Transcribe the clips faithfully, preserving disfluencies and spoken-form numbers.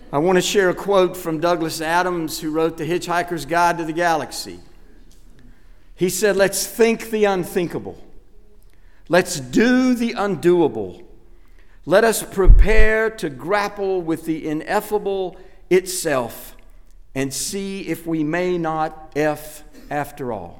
I want to share a quote from Douglas Adams, who wrote The Hitchhiker's Guide to the Galaxy. He said, "Let's think the unthinkable. Let's do the undoable. Let us prepare to grapple with the ineffable itself and see if we may not F after all."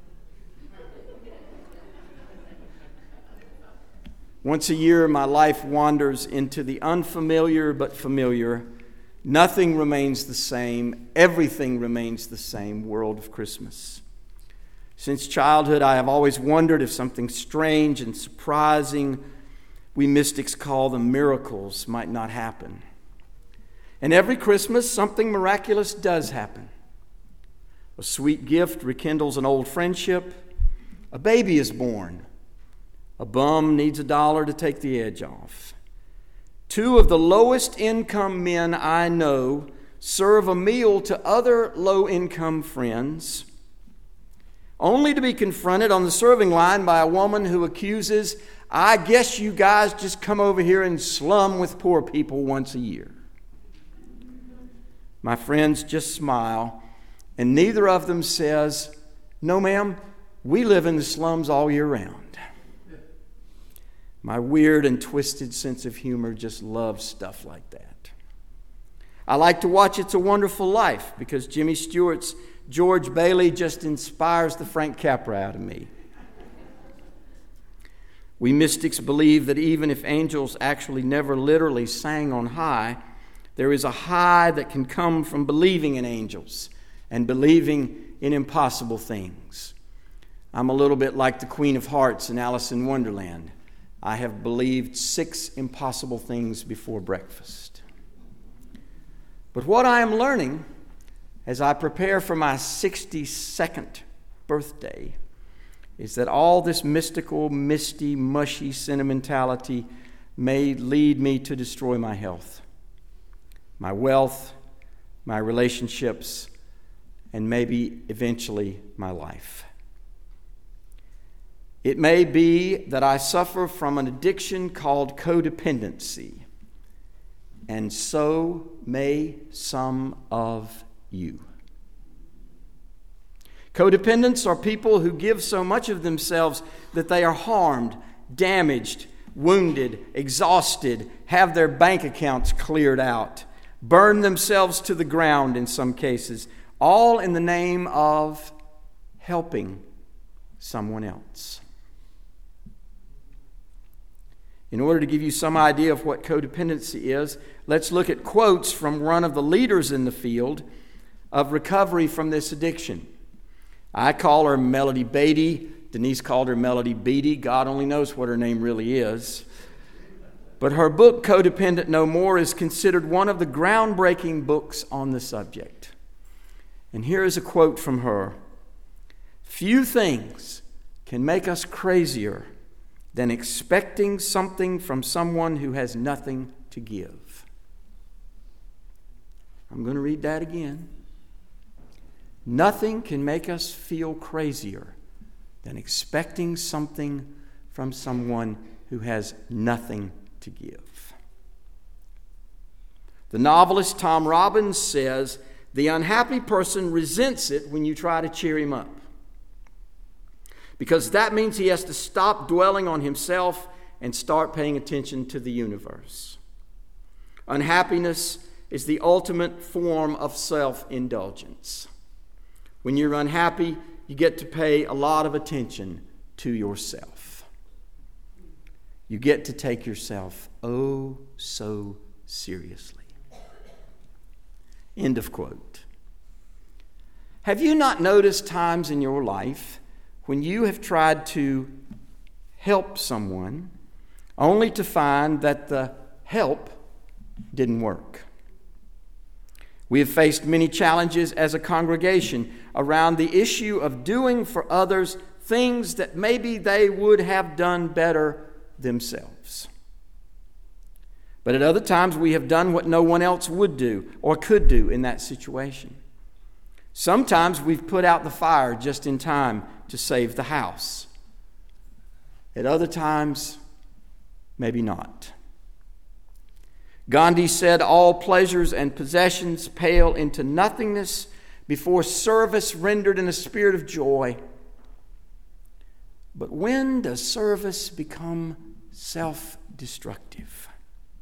Once a year, my life wanders into the unfamiliar but familiar. Nothing remains the same. Everything remains the same world of Christmas. Since childhood, I have always wondered if something strange and surprising, we mystics call them miracles, might not happen. And every Christmas, something miraculous does happen. A sweet gift rekindles an old friendship. A baby is born. A bum needs a dollar to take the edge off. Two of the lowest income men I know serve a meal to other low-income friends, only to be confronted on the serving line by a woman who accuses, "I guess you guys just come over here and slum with poor people once a year." My friends just smile, and neither of them says, "No, ma'am, we live in the slums all year round." My weird and twisted sense of humor just loves stuff like that. I like to watch It's a Wonderful Life because Jimmy Stewart's George Bailey just inspires the Frank Capra out of me. We mystics believe that even if angels actually never literally sang on high, there is a high that can come from believing in angels and believing in impossible things. I'm a little bit like the Queen of Hearts in Alice in Wonderland. I have believed six impossible things before breakfast. But what I am learning as I prepare for my sixty-second birthday is that all this mystical, misty, mushy sentimentality may lead me to destroy my health, my wealth, my relationships, and maybe eventually my life. It may be that I suffer from an addiction called codependency, and so may some of you. Codependents are people who give so much of themselves that they are harmed, damaged, wounded, exhausted, have their bank accounts cleared out, burn themselves to the ground in some cases, all in the name of helping someone else. In order to give you some idea of what codependency is, let's look at quotes from one of the leaders in the field of recovery from this addiction. I call her Melody Beatty. Denise called her Melody Beatty. God only knows what her name really is. But her book, Codependent No More, is considered one of the groundbreaking books on the subject. And here is a quote from her. "Few things can make us crazier than expecting something from someone who has nothing to give." I'm going to read that again. Nothing can make us feel crazier than expecting something from someone who has nothing to give. The novelist Tom Robbins says, "The unhappy person resents it when you try to cheer him up, because that means he has to stop dwelling on himself and start paying attention to the universe." Unhappiness is the ultimate form of self-indulgence. When you're unhappy, you get to pay a lot of attention to yourself. You get to take yourself oh so seriously. End of quote. Have you not noticed times in your life when you have tried to help someone only to find that the help didn't work? We have faced many challenges as a congregation around the issue of doing for others things that maybe they would have done better themselves. But at other times we have done what no one else would do or could do in that situation. Sometimes we've put out the fire just in time to save the house. At other times, maybe not. Gandhi said, all pleasures and possessions pale into nothingness before service rendered in a spirit of joy. But when does service become self-destructive?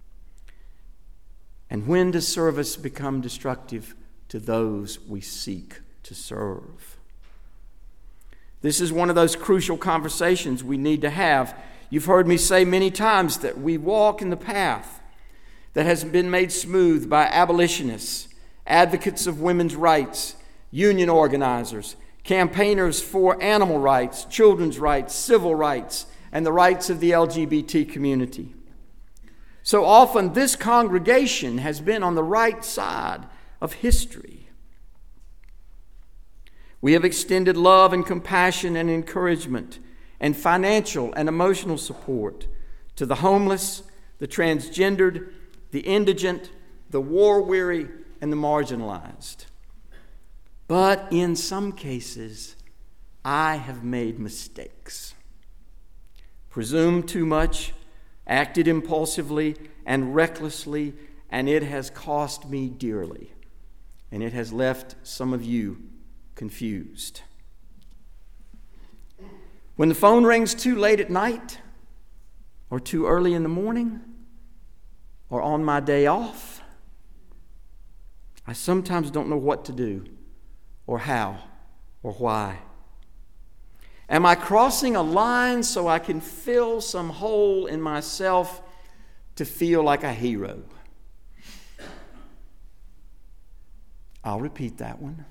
And when does service become destructive to those we seek to serve? This is one of those crucial conversations we need to have. You've heard me say many times that we walk in the path that has been made smooth by abolitionists, advocates of women's rights, union organizers, campaigners for animal rights, children's rights, civil rights, and the rights of the L G B T community. So often this congregation has been on the right side of history. We have extended love and compassion and encouragement and financial and emotional support to the homeless, the transgendered, the indigent, the war-weary, and the marginalized. But in some cases, I have made mistakes, presumed too much, acted impulsively and recklessly, and it has cost me dearly, and it has left some of you confused. When the phone rings too late at night, or too early in the morning, or on my day off, I sometimes don't know what to do, or how, or why. Am I crossing a line so I can fill some hole in myself to feel like a hero? I'll repeat that one.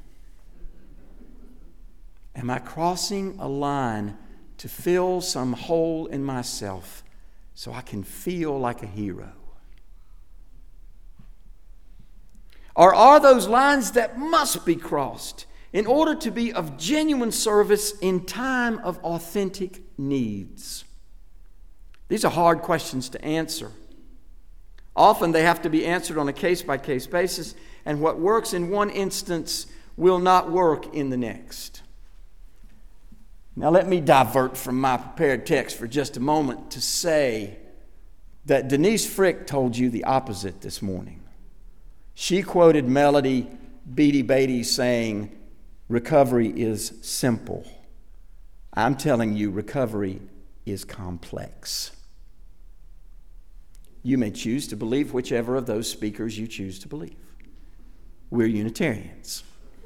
Am I crossing a line to fill some hole in myself so I can feel like a hero? Or are those lines that must be crossed in order to be of genuine service in time of authentic needs? These are hard questions to answer. Often they have to be answered on a case-by-case basis, and what works in one instance will not work in the next. Now let me divert from my prepared text for just a moment to say that Denise Frick told you the opposite this morning. She quoted Melody Beatty Beatty saying, recovery is simple. I'm telling you, recovery is complex. You may choose to believe whichever of those speakers you choose to believe. We're Unitarians.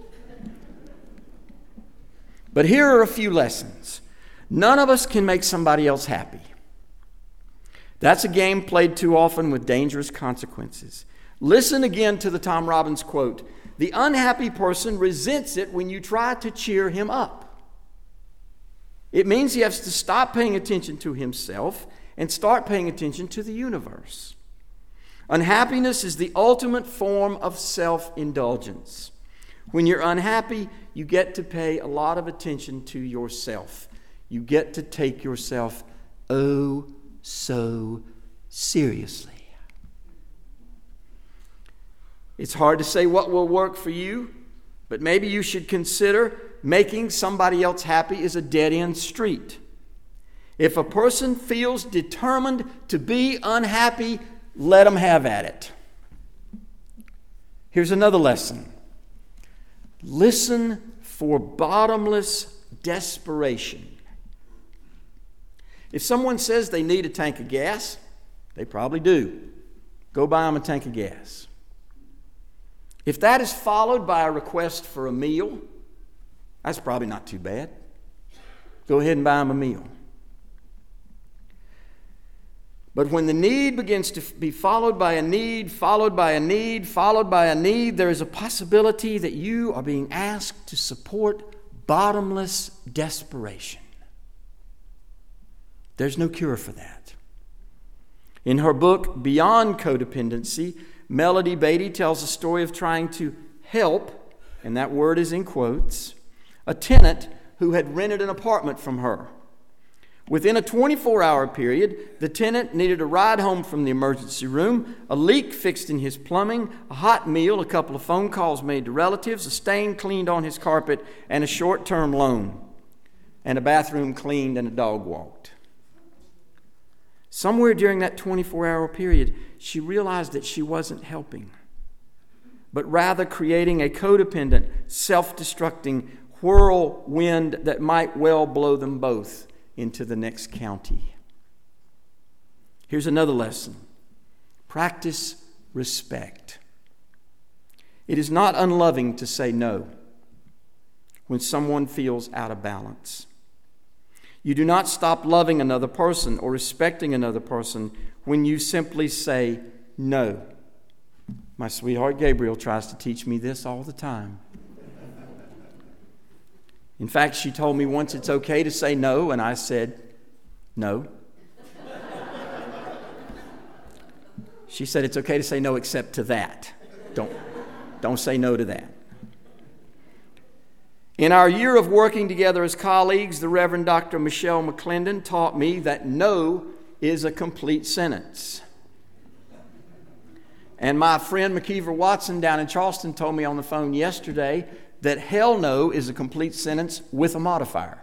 But here are a few lessons. None of us can make somebody else happy. That's a game played too often with dangerous consequences. Listen again to the Tom Robbins quote. The unhappy person resents it when you try to cheer him up. It means he has to stop paying attention to himself and start paying attention to the universe. Unhappiness is the ultimate form of self-indulgence. When you're unhappy, you get to pay a lot of attention to yourself. You get to take yourself oh so seriously. It's hard to say what will work for you, but maybe you should consider making somebody else happy is a dead-end street. If a person feels determined to be unhappy, let them have at it. Here's another lesson. Listen for bottomless desperation. If someone says they need a tank of gas, they probably do. Go buy them a tank of gas. If that is followed by a request for a meal, that's probably not too bad. Go ahead and buy them a meal. But when the need begins to be followed by a need, followed by a need, followed by a need, there is a possibility that you are being asked to support bottomless desperation. There's no cure for that. In her book, Beyond Codependency, Melody Beatty tells a story of trying to help, and that word is in quotes, a tenant who had rented an apartment from her. Within a twenty-four hour period, the tenant needed a ride home from the emergency room, a leak fixed in his plumbing, a hot meal, a couple of phone calls made to relatives, a stain cleaned on his carpet, and a short-term loan, and a bathroom cleaned and a dog walked. Somewhere during that twenty-four hour period, she realized that she wasn't helping, but rather creating a codependent, self-destructing whirlwind that might well blow them both into the next county. Here's another lesson. Practice respect. It is not unloving to say no when someone feels out of balance. You do not stop loving another person or respecting another person when you simply say no. My sweetheart Gabriel tries to teach me this all the time. In fact, she told me once it's okay to say no, and I said no. She said it's okay to say no except to that. Don't, don't say no to that. In our year of working together as colleagues, the Reverend Doctor Michelle McClendon taught me that no is a complete sentence. And my friend McKeever Watson down in Charleston told me on the phone yesterday that hell no is a complete sentence with a modifier.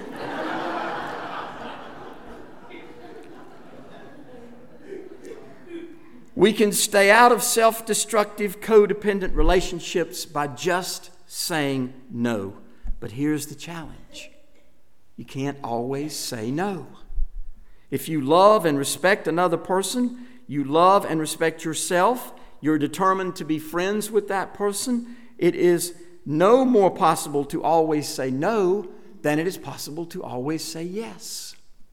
We can stay out of self-destructive, codependent relationships by just saying no. But here's the challenge. You can't always say no. If you love and respect another person, you love and respect yourself, you're determined to be friends with that person, it is no more possible to always say no than it is possible to always say yes.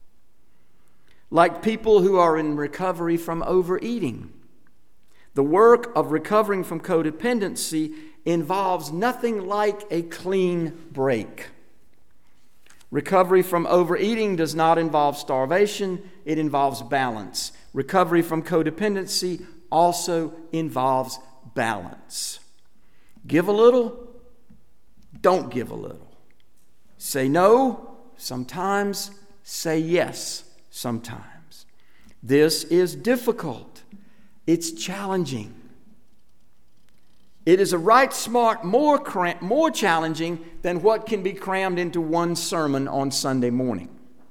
Like people who are in recovery from overeating. The work of recovering from codependency involves nothing like a clean break. Recovery from overeating does not involve starvation, it involves balance. Recovery from codependency also involves balance. Give a little, don't give a little. Say no sometimes, say yes sometimes. This is difficult. It's challenging. It is a right smart more cram- more challenging than what can be crammed into one sermon on Sunday morning.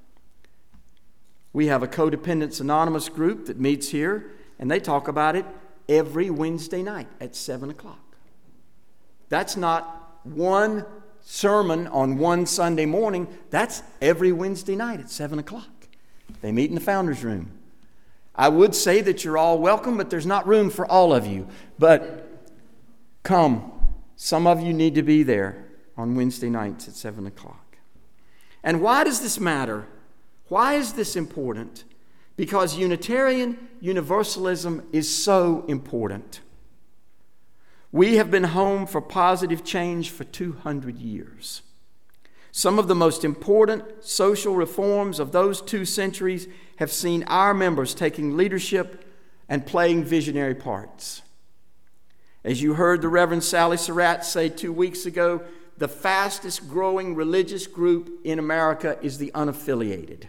We have a Codependence Anonymous group that meets here, and they talk about it every Wednesday night at seven o'clock. That's not one sermon on one Sunday morning. That's every Wednesday night at seven o'clock. They meet in the Founders Room. I would say that you're all welcome, but there's not room for all of you. But come. Some of you need to be there on Wednesday nights at seven o'clock. And why does this matter? Why is this important? Because Unitarian Universalism is so important. We have been home for positive change for two hundred years. Some of the most important social reforms of those two centuries have seen our members taking leadership and playing visionary parts. As you heard the Reverend Sally Surratt say two weeks ago, the fastest growing religious group in America is the unaffiliated.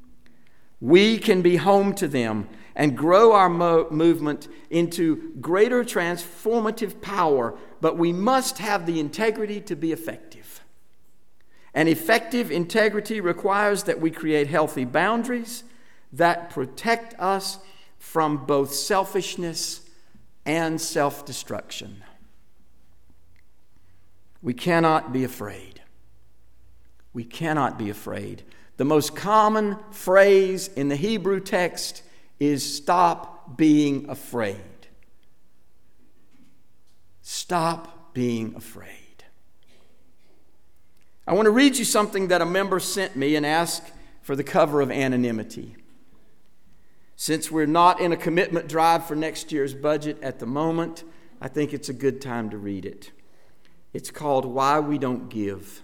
We can be home to them and grow our mo- movement into greater transformative power, but we must have the integrity to be effective. And effective integrity requires that we create healthy boundaries that protect us from both selfishness and self-destruction. We cannot be afraid. We cannot be afraid. The most common phrase in the Hebrew text is stop being afraid. Stop being afraid. I want to read you something that a member sent me and ask for the cover of anonymity. Since we're not in a commitment drive for next year's budget at the moment, I think it's a good time to read it. It's called Why We Don't Give.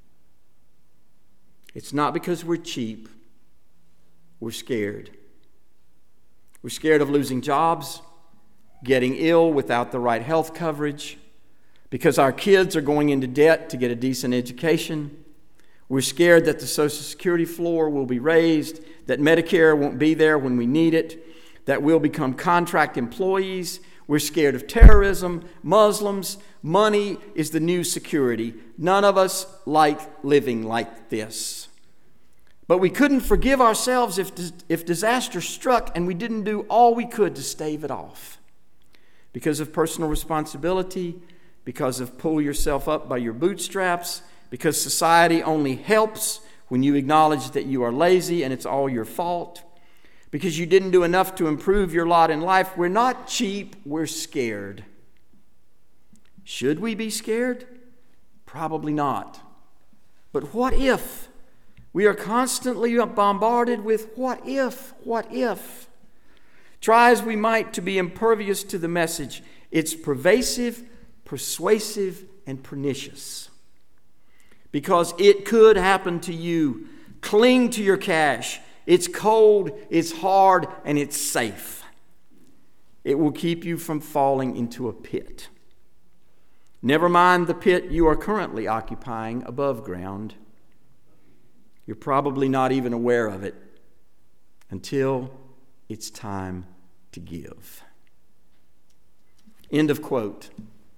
It's not because we're cheap. We're scared. We're scared of losing jobs, getting ill without the right health coverage, because our kids are going into debt to get a decent education. We're scared that the Social Security floor will be raised, that Medicare won't be there when we need it, that we'll become contract employees. We're scared of terrorism, Muslims. Money is the new security. None of us like living like this. But we couldn't forgive ourselves if, if disaster struck and we didn't do all we could to stave it off. Because of personal responsibility, because of pull yourself up by your bootstraps, because society only helps when you acknowledge that you are lazy and it's all your fault, because you didn't do enough to improve your lot in life, we're not cheap, we're scared. Should we be scared? Probably not. But what if? We are constantly bombarded with what if, what if? Try as we might to be impervious to the message, it's pervasive, persuasive, and pernicious. Because it could happen to you. Cling to your cash. It's cold, it's hard, and it's safe. It will keep you from falling into a pit. Never mind the pit you are currently occupying above ground. You're probably not even aware of it until it's time to give. End of quote.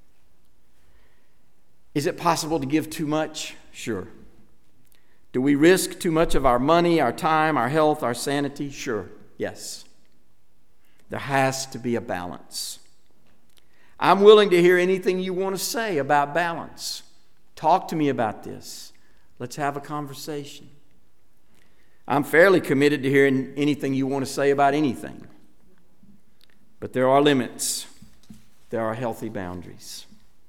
Is it possible to give too much? Sure. Do we risk too much of our money, our time, our health, our sanity? Sure. Yes. There has to be a balance. I'm willing to hear anything you want to say about balance. Talk to me about this. Let's have a conversation. I'm fairly committed to hearing anything you want to say about anything. But there are limits. There are healthy boundaries.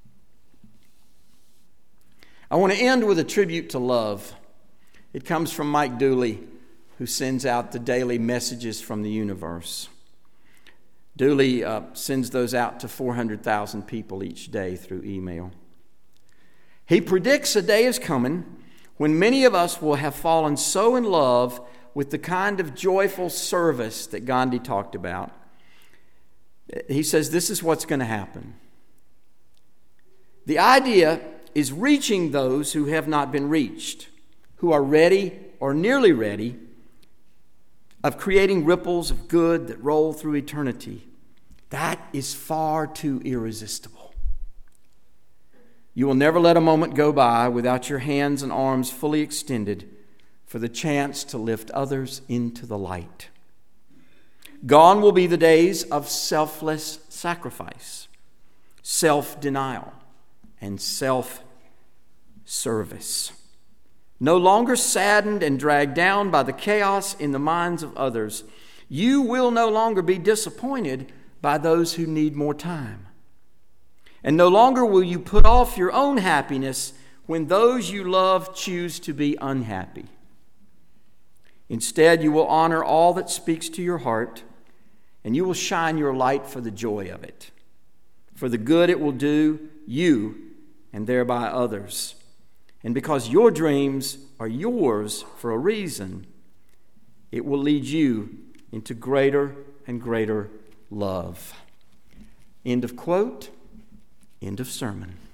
I want to end with a tribute to love. It comes from Mike Dooley, who sends out the daily messages from the universe. Dooley uh, sends those out to four hundred thousand people each day through email. He predicts a day is coming when many of us will have fallen so in love with the kind of joyful service that Gandhi talked about. He says this is what's going to happen. The idea is reaching those who have not been reached, who are ready or nearly ready, of creating ripples of good that roll through eternity. That is far too irresistible. You will never let a moment go by without your hands and arms fully extended for the chance to lift others into the light. Gone will be the days of selfless sacrifice, self-denial, and self-service. No longer saddened and dragged down by the chaos in the minds of others, you will no longer be disappointed by those who need more time. And no longer will you put off your own happiness when those you love choose to be unhappy. Instead, you will honor all that speaks to your heart, and you will shine your light for the joy of it, for the good it will do you and thereby others. And because your dreams are yours for a reason, it will lead you into greater and greater love. End of quote. End of sermon.